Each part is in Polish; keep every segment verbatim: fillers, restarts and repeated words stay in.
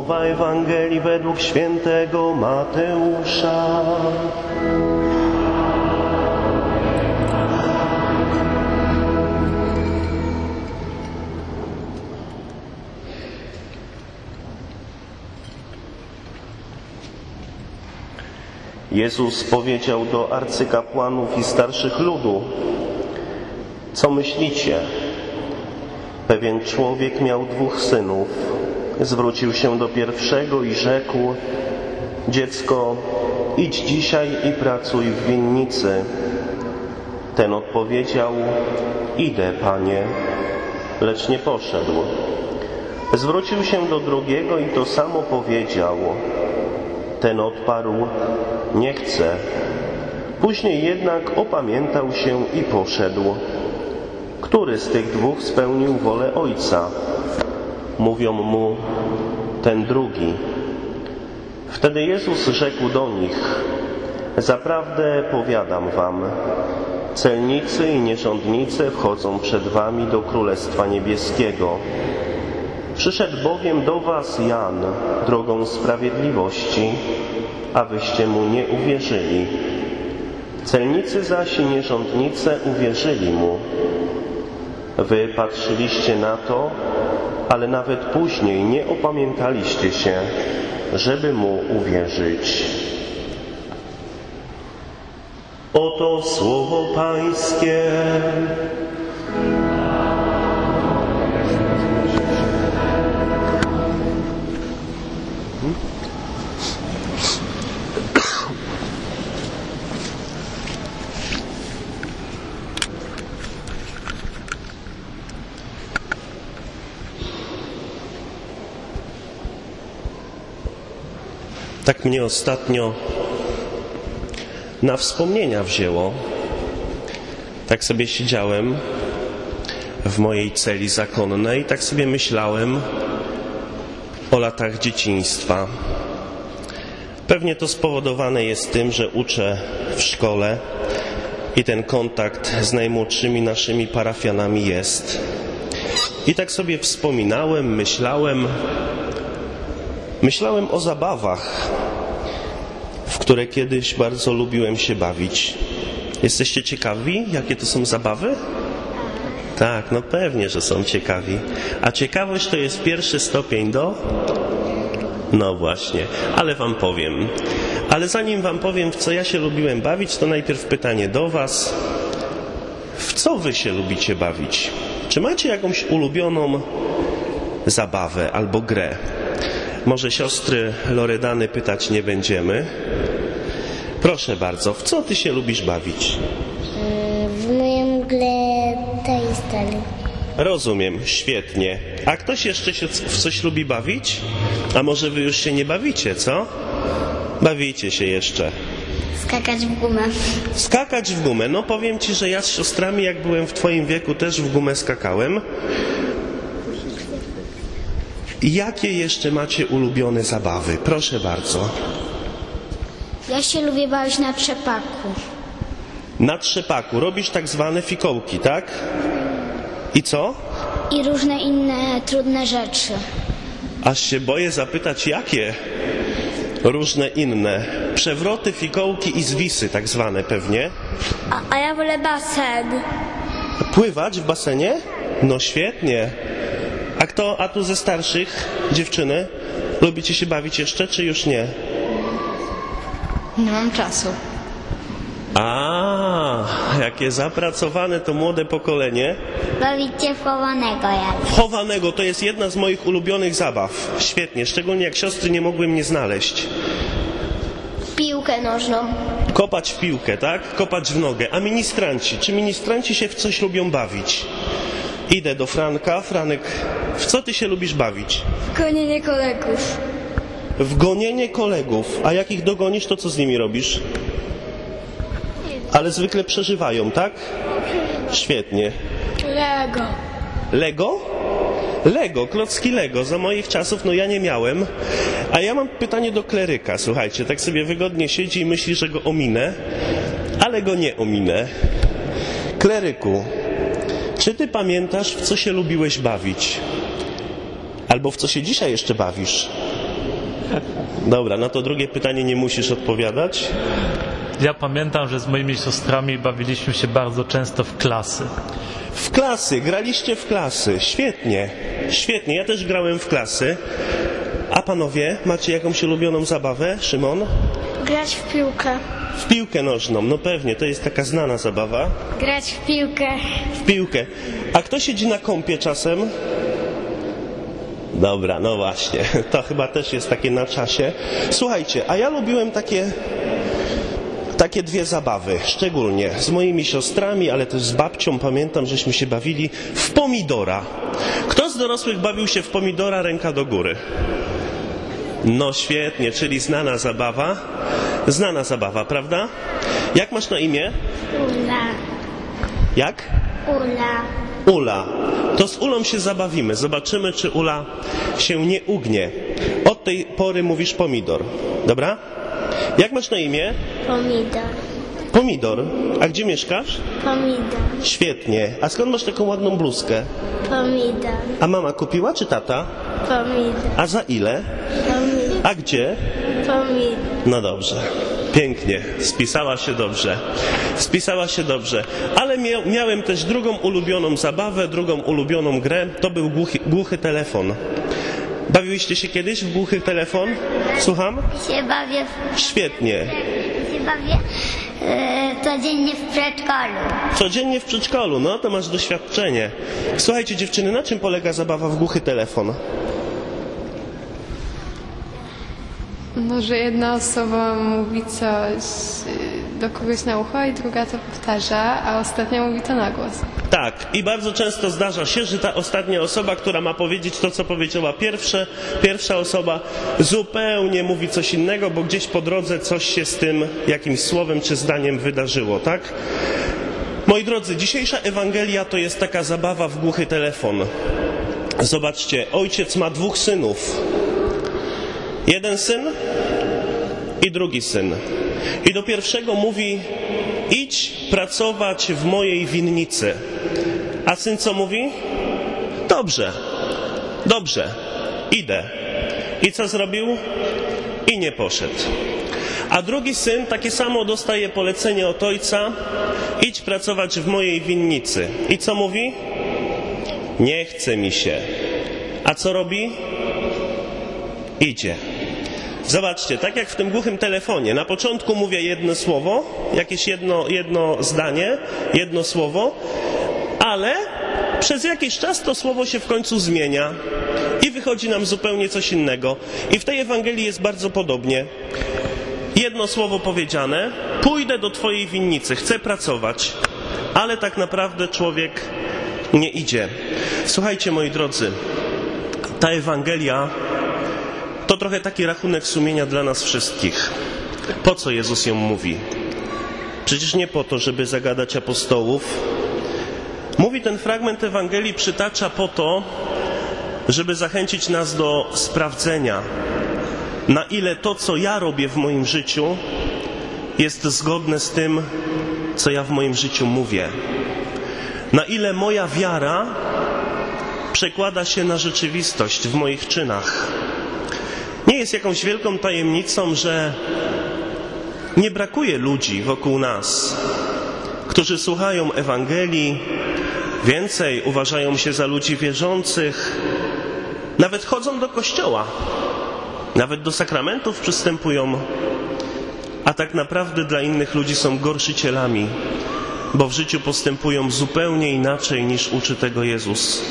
Słowa Ewangelii według świętego Mateusza. Jezus powiedział do arcykapłanów i starszych ludu: co myślicie? Pewien człowiek miał dwóch synów. Zwrócił się do pierwszego i rzekł: dziecko, idź dzisiaj i pracuj w winnicy. Ten odpowiedział: idę, panie, lecz nie poszedł. Zwrócił się do drugiego i to samo powiedział. Ten odparł: nie chcę. Później jednak opamiętał się i poszedł. Który z tych dwóch spełnił wolę ojca? Mówią mu: ten drugi. Wtedy Jezus rzekł do nich: zaprawdę powiadam wam, celnicy i nierządnicy wchodzą przed wami do Królestwa Niebieskiego. Przyszedł bowiem do was Jan drogą sprawiedliwości, a wyście mu nie uwierzyli. Celnicy zaś i nierządnice uwierzyli mu. Wy patrzyliście na to, ale nawet później nie opamiętaliście się, żeby mu uwierzyć. Oto słowo Pańskie. Tak mnie ostatnio na wspomnienia wzięło. Tak sobie siedziałem w mojej celi zakonnej, tak sobie myślałem o latach dzieciństwa. Pewnie to spowodowane jest tym, że uczę w szkole i ten kontakt z najmłodszymi naszymi parafianami jest. I tak sobie wspominałem, myślałem, myślałem o zabawach, w które kiedyś bardzo lubiłem się bawić. Jesteście ciekawi, jakie to są zabawy? Tak, no pewnie, że są ciekawi. A ciekawość to jest pierwszy stopień do... No właśnie, ale wam powiem. Ale zanim wam powiem, w co ja się lubiłem bawić, to najpierw pytanie do was. W co wy się lubicie bawić? Czy macie jakąś ulubioną zabawę albo grę? Może siostry Loredany pytać nie będziemy. Proszę bardzo, w co ty się lubisz bawić? W moją grę Toy Rozumiem, świetnie. A ktoś jeszcze się w coś lubi bawić? A może wy już się nie bawicie, co? Bawicie się jeszcze. Skakać w gumę. Skakać w gumę. No powiem ci, że ja z siostrami, jak byłem w twoim wieku, też w gumę skakałem. Jakie jeszcze macie ulubione zabawy? Proszę bardzo. Ja się lubię bawić na trzepaku. Na trzepaku. Robisz tak zwane fikołki, tak? I co? I różne inne trudne rzeczy. Aż się boję zapytać, jakie? Różne inne. Przewroty, fikołki i zwisy, tak zwane pewnie. A, a ja wolę basen. Pływać w basenie? No świetnie. A kto, a tu ze starszych, dziewczyny, lubicie się bawić jeszcze, czy już nie? Nie mam czasu. A, jakie zapracowane to młode pokolenie. Bawić się w chowanego jak. Chowanego to jest jedna z moich ulubionych zabaw. Świetnie, szczególnie jak siostry nie mogły mnie znaleźć. Piłkę nożną. Kopać w piłkę, tak? Kopać w nogę. A ministranci? Czy ministranci się w coś lubią bawić? Idę do Franka. Franek, w co ty się lubisz bawić? W gonienie kolegów. W gonienie kolegów. A jak ich dogonisz, to co z nimi robisz? Ale zwykle przeżywają, tak? Świetnie. Lego. Lego? Lego, klocki Lego. Za moich czasów, no ja nie miałem. A ja mam pytanie do kleryka. Słuchajcie, tak sobie wygodnie siedzi i myśli, że go ominę, ale go nie ominę. Kleryku, czy ty pamiętasz, w co się lubiłeś bawić? Albo w co się dzisiaj jeszcze bawisz? Dobra, na to drugie pytanie nie musisz odpowiadać. Ja pamiętam, że z moimi siostrami bawiliśmy się bardzo często w klasy. W klasy, graliście w klasy. Świetnie, świetnie. Ja też grałem w klasy. A panowie, macie jakąś ulubioną zabawę? Szymon? Grać w piłkę. W piłkę nożną, no pewnie, to jest taka znana zabawa. Grać w piłkę. W piłkę. A kto siedzi na kąpie czasem? Dobra, no właśnie, to chyba też jest takie na czasie. Słuchajcie, a ja lubiłem takie, takie dwie zabawy, szczególnie z moimi siostrami, ale też z babcią. Pamiętam, żeśmy się bawili w pomidora. Kto z dorosłych bawił się w pomidora? Ręka do góry. No świetnie, czyli znana zabawa. Znana zabawa, prawda? Jak masz na imię? Ula. Jak? Ula. Ula. To z Ulą się zabawimy. Zobaczymy, czy Ula się nie ugnie. Od tej pory mówisz pomidor. Dobra? Jak masz na imię? Pomidor. Pomidor. A gdzie mieszkasz? Pomidor. Świetnie. A skąd masz taką ładną bluzkę? Pomidor. A mama kupiła, czy tata? Pomidor. A za ile? Pomidor. A gdzie? Pomidor. No dobrze. Pięknie. Spisała się dobrze. Spisała się dobrze. Ale mia- miałem też drugą ulubioną zabawę, drugą ulubioną grę. To był głuchy, głuchy telefon. Bawiłyście się kiedyś w głuchy telefon? Słucham? Się bawię w... Świetnie. się bawię e, codziennie w przedszkolu. Codziennie w przedszkolu. No to masz doświadczenie. Słuchajcie dziewczyny, na czym polega zabawa w głuchy telefon? No, że jedna osoba mówi coś y, do kogoś na ucho i druga to powtarza, a ostatnia mówi to na głos. Tak, i bardzo często zdarza się, że ta ostatnia osoba, która ma powiedzieć to, co powiedziała pierwsze, pierwsza osoba, zupełnie mówi coś innego, bo gdzieś po drodze coś się z tym jakimś słowem czy zdaniem wydarzyło, tak? Moi drodzy, dzisiejsza Ewangelia to jest taka zabawa w głuchy telefon. Zobaczcie, ojciec ma dwóch synów. Jeden syn i drugi syn. I do pierwszego mówi: idź pracować w mojej winnicy. A syn co mówi? Dobrze, dobrze, idę. I co zrobił? I nie poszedł. A drugi syn takie samo dostaje polecenie od ojca: idź pracować w mojej winnicy. I co mówi? Nie chce mi się. A co robi? Idzie. Zobaczcie, tak jak w tym głuchym telefonie. Na początku mówię jedno słowo, jakieś jedno, jedno zdanie, jedno słowo, ale przez jakiś czas to słowo się w końcu zmienia i wychodzi nam zupełnie coś innego. I w tej Ewangelii jest bardzo podobnie. Jedno słowo powiedziane: pójdę do twojej winnicy, chcę pracować, ale tak naprawdę człowiek nie idzie. Słuchajcie, moi drodzy, ta Ewangelia to trochę taki rachunek sumienia dla nas wszystkich. Po co Jezus ją mówi? Przecież nie po to, żeby zagadać apostołów. Mówi ten fragment Ewangelii, przytacza po to, żeby zachęcić nas do sprawdzenia, na ile to, co ja robię w moim życiu, jest zgodne z tym, co ja w moim życiu mówię. Na ile moja wiara przekłada się na rzeczywistość w moich czynach. Nie jest jakąś wielką tajemnicą, że nie brakuje ludzi wokół nas, którzy słuchają Ewangelii, więcej uważają się za ludzi wierzących, nawet chodzą do kościoła, nawet do sakramentów przystępują, a tak naprawdę dla innych ludzi są gorszycielami, bo w życiu postępują zupełnie inaczej niż uczy tego Jezus.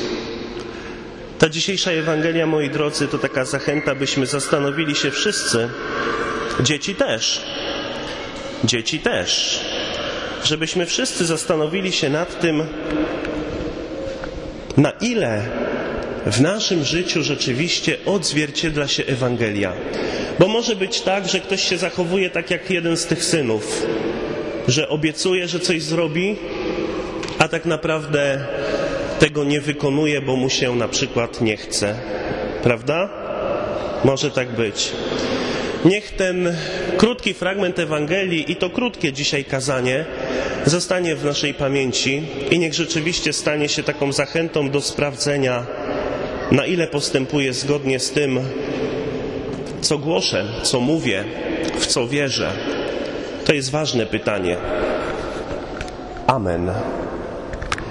Ta dzisiejsza Ewangelia, moi drodzy, to taka zachęta, byśmy zastanowili się wszyscy, dzieci też, dzieci też, żebyśmy wszyscy zastanowili się nad tym, na ile w naszym życiu rzeczywiście odzwierciedla się Ewangelia. Bo może być tak, że ktoś się zachowuje tak jak jeden z tych synów, że obiecuje, że coś zrobi, a tak naprawdę tego nie wykonuje, bo mu się na przykład nie chce. Prawda? Może tak być. Niech ten krótki fragment Ewangelii i to krótkie dzisiaj kazanie zostanie w naszej pamięci i niech rzeczywiście stanie się taką zachętą do sprawdzenia, na ile postępuje zgodnie z tym, Co głoszę, co mówię, w co wierzę? To jest ważne pytanie. Amen.